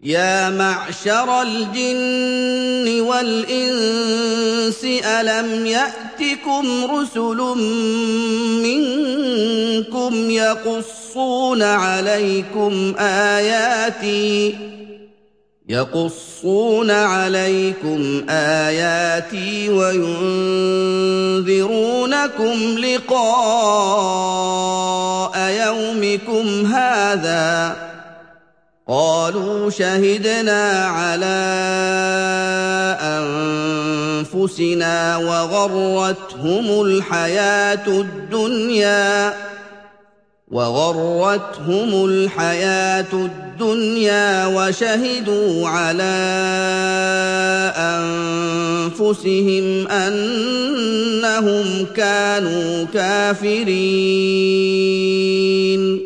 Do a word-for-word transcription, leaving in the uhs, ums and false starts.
يَا مَعْشَرَ الْجِنِّ وَالْإِنسِ أَلَمْ يَأْتِكُمْ رُسُلٌ مِّنكُمْ يَقُصُّونَ عَلَيْكُمْ آيَاتِي يَقُصُّونَ عَلَيْكُمْ آيَاتِي وَيُنذِرُونَكُمْ لِقَاءَ يَوْمِكُمْ هَٰذَا ۚ قَالُوا شَهِدْنَا عَلَىٰ أَنفُسِنَا وَغَرَّتْهُمُ الْحَيَاةُ الدُّنْيَا وَغَرَّتْهُمُ الْحَيَاةُ الدُّنْيَا وَشَهِدُوا عَلَىٰ أَنفُسِهِمْ أَنَّهُمْ كَانُوا كَافِرِينَ